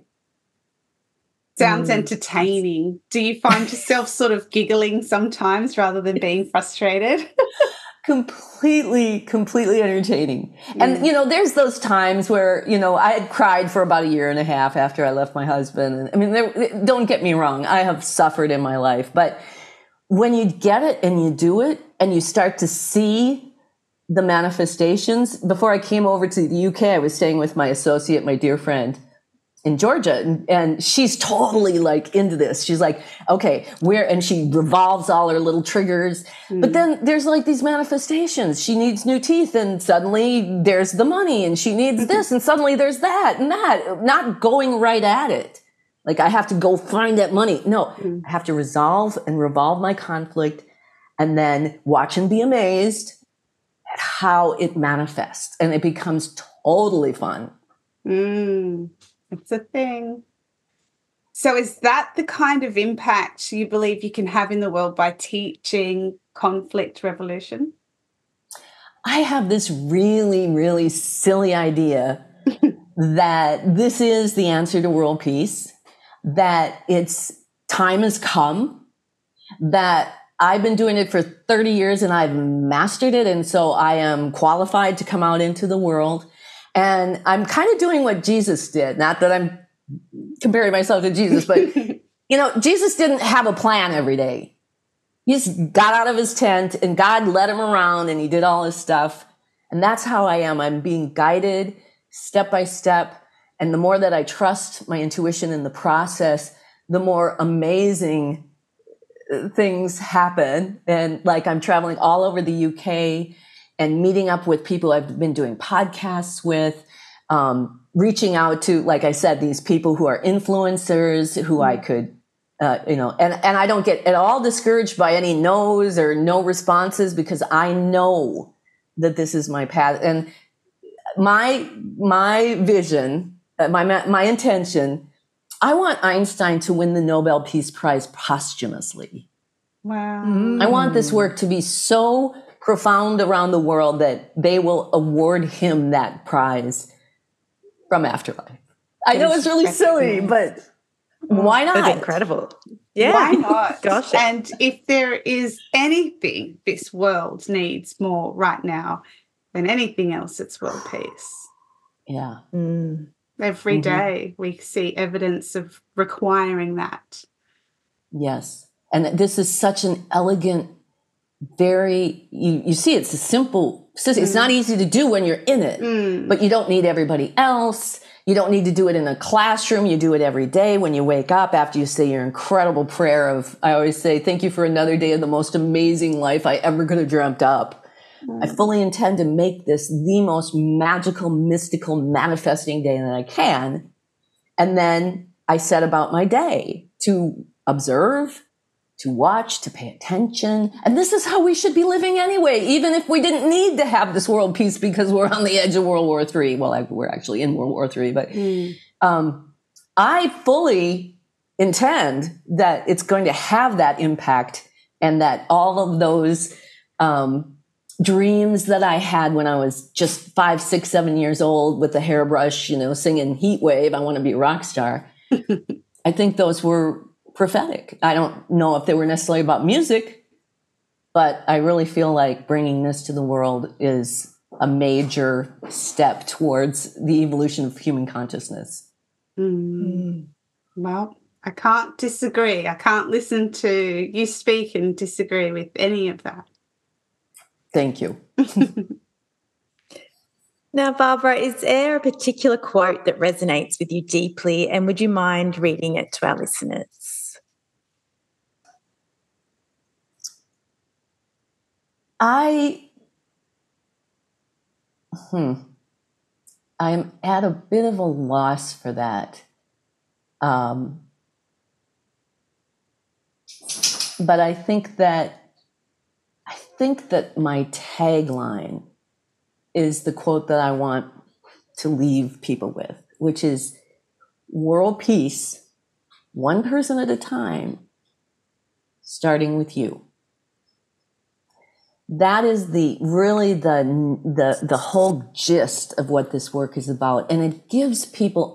Sounds entertaining. Do you find yourself sort of giggling sometimes rather than being frustrated? Completely entertaining. And, there's those times where, I had cried for about 1.5 years after I left my husband. And I mean, don't get me wrong. I have suffered in my life. But when you get it and you do it and you start to see the manifestations, before I came over to the UK, I was staying with my associate, my dear friend, in Georgia. And she's totally like into this. She's like, okay, and she revolves all her little triggers. But then there's like these manifestations. She needs new teeth, and suddenly there's the money, and she needs this, and suddenly there's that and that. Not going right at it. Like I have to go find that money. No, I have to resolve and revolve my conflict, and then watch and be amazed at how it manifests. And it becomes totally fun. It's a thing. So is that the kind of impact you believe you can have in the world by teaching conflict resolution? I have this really, really silly idea that this is the answer to world peace, that time has come, that I've been doing it for 30 years and I've mastered it. And so I am qualified to come out into the world. And I'm kind of doing what Jesus did. Not that I'm comparing myself to Jesus, but, Jesus didn't have a plan every day. He just got out of his tent and God led him around and he did all his stuff. And that's how I am. I'm being guided step by step. And the more that I trust my intuition in the process, the more amazing things happen. And like I'm traveling all over the UK and meeting up with people I've been doing podcasts with, reaching out to, like I said, these people who are influencers who I could, and I don't get at all discouraged by any no's or no responses, because I know that this is my path. And my vision, my intention, I want Einstein to win the Nobel Peace Prize posthumously. Wow. I want this work to be so profound around the world that they will award him that prize from Afterlife. I know it's really silly, but why not? That's incredible. Yeah. Why not? Gosh. And if there is anything this world needs more right now than anything else, it's world peace. Yeah. Every day we see evidence of requiring that. Yes. And this is such an elegant, you see it's a simple system. It's not easy to do when you're in it, but you don't need everybody else. You don't need to do it in a classroom. You do it every day when you wake up after you say your incredible prayer of, I always say, thank you for another day of the most amazing life I ever could have dreamt up. I fully intend to make this the most magical, mystical, manifesting day that I can. And then I set about my day to observe, to watch, to pay attention. And this is how we should be living anyway, even if we didn't need to have this world peace because we're on the edge of World War III. Well, we're actually in World War III, but I fully intend that it's going to have that impact, and that all of those dreams that I had when I was just 5, 6, 7 years old with the hairbrush, singing Heat Wave, I want to be a rock star. I think those were prophetic. I don't know if they were necessarily about music, but I really feel like bringing this to the world is a major step towards the evolution of human consciousness. Well, I can't disagree. I can't listen to you speak and disagree with any of that. Thank you. Now, Barbara, is there a particular quote that resonates with you deeply, and would you mind reading it to our listeners? I'm at a bit of a loss for that. But I think that my tagline is the quote that I want to leave people with, which is world peace, one person at a time, starting with you. That is really the whole gist of what this work is about. And it gives people,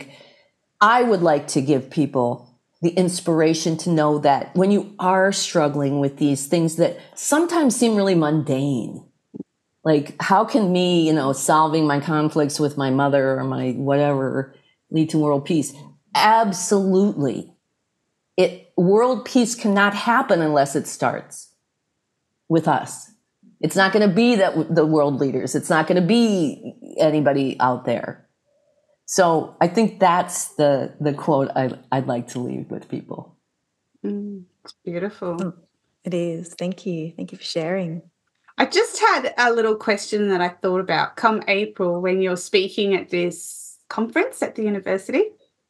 I would like to give people the inspiration to know that when you are struggling with these things that sometimes seem really mundane, like how can me, solving my conflicts with my mother or my whatever lead to world peace? Absolutely. World peace cannot happen unless it starts with us. It's not going to be the world leaders. It's not going to be anybody out there. So I think that's the quote I'd like to leave with people. It's beautiful. It is. Thank you. Thank you for sharing. I just had a little question that I thought about come April when you're speaking at this conference at the university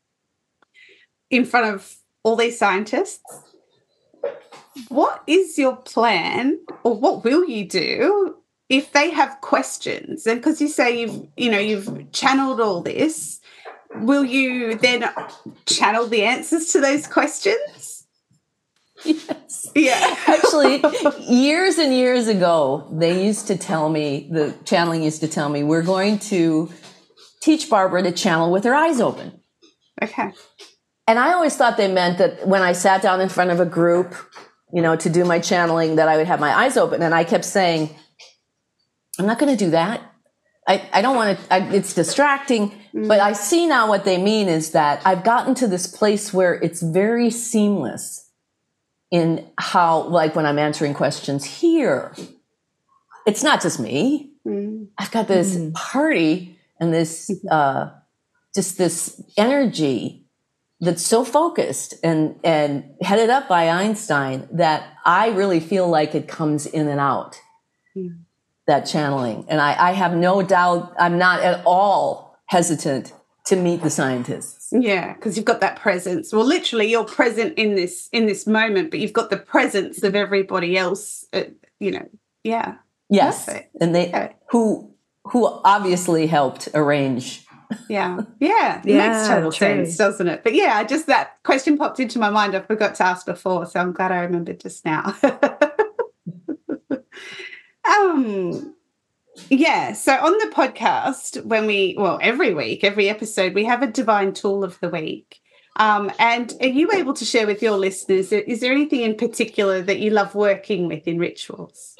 in front of all these scientists. What is your plan, or what will you do if they have questions? And because you say you've channeled all this, will you then channel the answers to those questions? Yes. Yeah. Actually, years and years ago, they used to tell me, the channeling used to tell me, we're going to teach Barbara to channel with her eyes open. Okay. And I always thought they meant that when I sat down in front of a group, to do my channeling, that I would have my eyes open. And I kept saying, I'm not going to do that. I don't want to, it's distracting. But I see now what they mean is that I've gotten to this place where it's very seamless in how, like when I'm answering questions here, it's not just me. I've got this party and this, just this energy that's so focused and headed up by Einstein that I really feel like it comes in and out, that channeling. And I have no doubt, I'm not at all hesitant to meet the scientists. Yeah, because you've got that presence. Well, literally, you're present in this moment, but you've got the presence of everybody else. Yeah. Yes, perfect. And they who obviously helped arrange. Yeah. It makes total sense, doesn't it? But yeah, just that question popped into my mind. I forgot to ask before, so I'm glad I remembered just now. Yeah, so on the podcast, every week, every episode, we have a divine tool of the week. And are you able to share with your listeners, is there anything in particular that you love working with in rituals?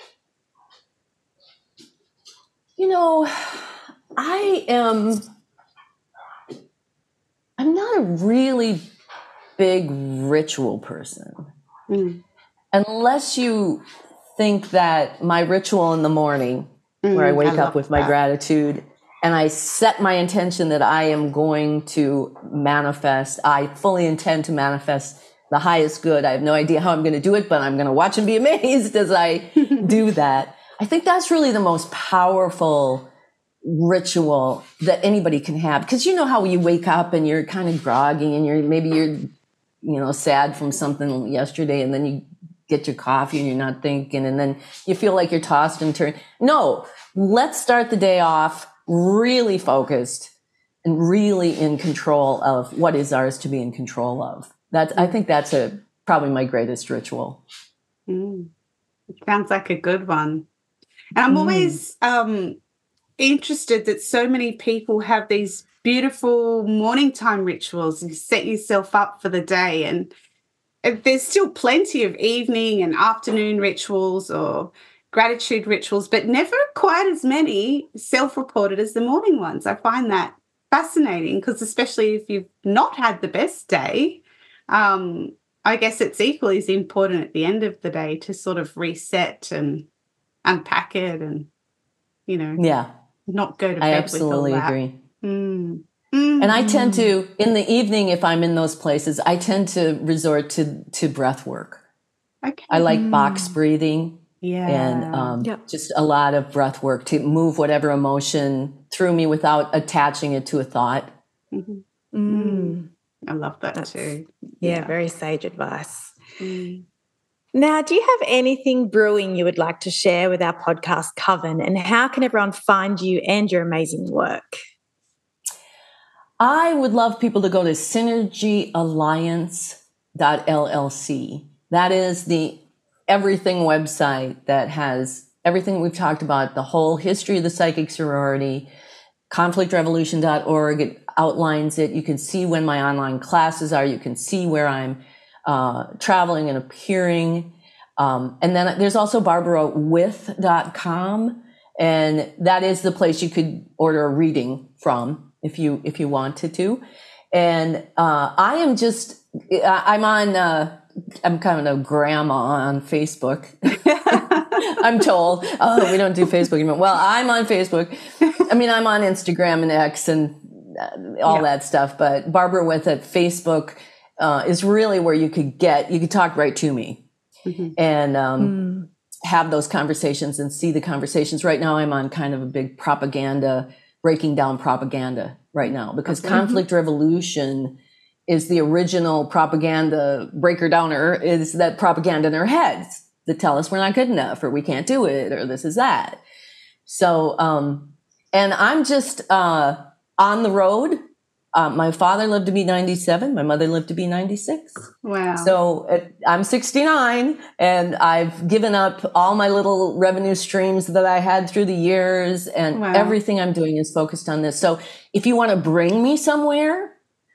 I'm not a really big ritual person. Unless you think that my ritual in the morning, where I wake up with my gratitude and I set my intention that I am going to manifest, I fully intend to manifest the highest good. I have no idea how I'm going to do it, but I'm going to watch and be amazed as I do that. I think that's really the most powerful ritual that anybody can have, because you know how you wake up and you're kind of groggy and you're sad from something yesterday, and then you get your coffee and you're not thinking, and then you feel like you're tossed and turned. No, let's start the day off really focused and really in control of what is ours to be in control of. I think that's probably my greatest ritual. It sounds like a good one. And I'm always interested that so many people have these beautiful morning time rituals. You set yourself up for the day, and there's still plenty of evening and afternoon rituals or gratitude rituals, but never quite as many self-reported as the morning ones. I find that fascinating because especially if you've not had the best day, I guess it's equally as important at the end of the day to sort of reset and unpack it and, not go to bed with all that. I absolutely agree. And I tend to, in the evening, if I'm in those places, I tend to resort to breath work. Okay. I like box breathing. Yeah. And just a lot of breath work to move whatever emotion through me without attaching it to a thought. I love that too. Yeah, very sage advice. Now, do you have anything brewing you would like to share with our podcast, Coven? And how can everyone find you and your amazing work? I would love people to go to synergyalliance.llc. That is the everything website that has everything we've talked about, the whole history of the psychic sorority, conflictrevolution.org. It outlines it. You can see when my online classes are. You can see where I'm traveling and appearing. And then there's also barbarawith.com. And that is the place you could order a reading from if you wanted to. And I'm kind of a grandma on Facebook. I'm told, we don't do Facebook anymore. Well, I'm on Facebook. I'm on Instagram and X and all that stuff. But Barbara With at Facebook is really where you could talk right to me and have those conversations and see the conversations. Right now, I'm on kind of a big breaking down propaganda right now because Conflict Revolution is the original propaganda breaker downer, is that propaganda in our heads that tell us we're not good enough or we can't do it or this is that. So, and I'm just on the road. My father lived to be 97. My mother lived to be 96. Wow. So I'm 69 and I've given up all my little revenue streams that I had through the years and everything I'm doing is focused on this. So if you want to bring me somewhere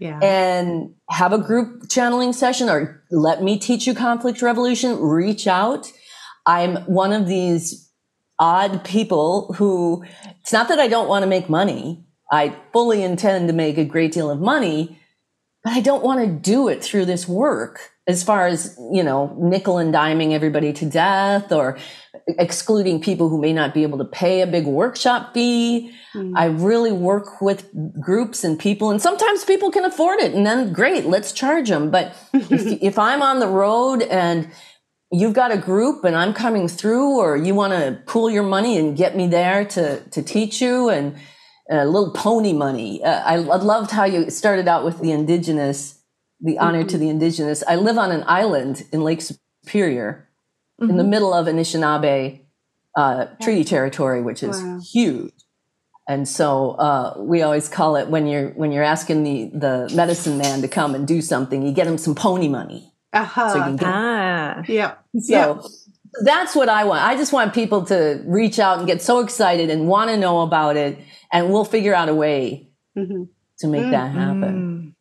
and have a group channeling session or let me teach you Conflict Revolution, reach out. I'm one of these odd people who, it's not that I don't want to make money. I fully intend to make a great deal of money, but I don't want to do it through this work as far as, nickel and diming everybody to death or excluding people who may not be able to pay a big workshop fee. I really work with groups and people, and sometimes people can afford it, and then great, let's charge them. But if I'm on the road and you've got a group and I'm coming through, or you want to pool your money and get me there to teach you and a little pony money. I loved how you started out with the indigenous, the honor to the indigenous. I live on an island in Lake Superior in the middle of Anishinaabe treaty territory, which is huge. And so we always call it when you're asking the medicine man to come and do something, you get him some pony money. So you can So that's what I want. I just want people to reach out and get so excited and want to know about it. And we'll figure out a way to make that happen.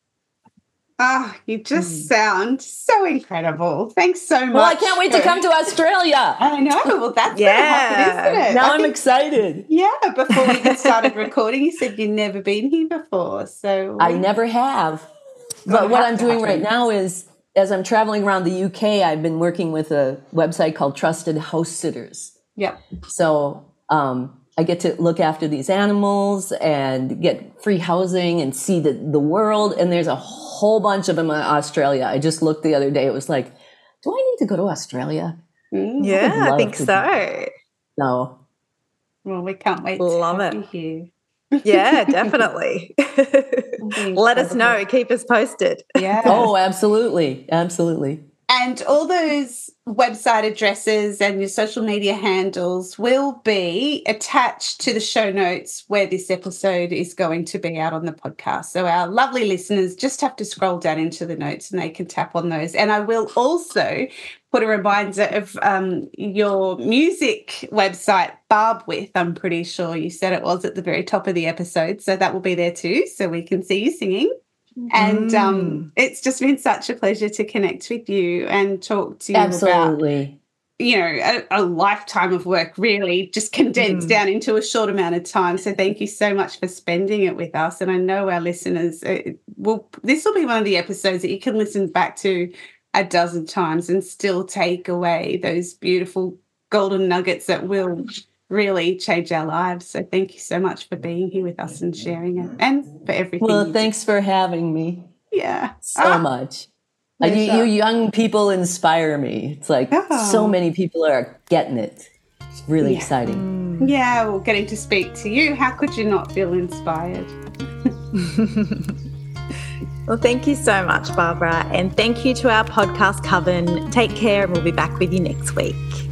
Oh, you just sound so incredible. Thanks so much. Well, I can't wait to come to Australia. I know. Well, that's going to happen, isn't it? Now I'm excited. Yeah. Before we even started recording, you said you'd never been here before. So I never have. But what I'm doing right now is, as I'm traveling around the UK, I've been working with a website called Trusted House Sitters. Yeah. So I get to look after these animals and get free housing and see the world. And there's a whole bunch of them in Australia. I just looked the other day. It was like, do I need to go to Australia? Yeah, I think so. No. Well, we can't wait Love to it. have you here. Yeah, definitely. Let us know. Keep us posted. Yeah. Oh, absolutely. Absolutely. And all those website addresses and your social media handles will be attached to the show notes where this episode is going to be out on the podcast. So our lovely listeners just have to scroll down into the notes and they can tap on those. And I will also put a reminder of your music website, Barbwith. I'm pretty sure you said it was at the very top of the episode. So that will be there too, so we can see you singing. And it's just been such a pleasure to connect with you and talk to you Absolutely. about, a lifetime of work really just condensed down into a short amount of time. So thank you so much for spending it with us. And I know our listeners, this will be one of the episodes that you can listen back to a dozen times and still take away those beautiful golden nuggets that will really change our lives. So thank you so much for being here with us and sharing it, and for everything. Well, thanks for having me. Yeah. So much. You young people inspire me. It's like so many people are getting it. It's really exciting. Yeah, well, getting to speak to you, how could you not feel inspired? Well, thank you so much, Barbara. And thank you to our podcast, Coven. Take care, and we'll be back with you next week.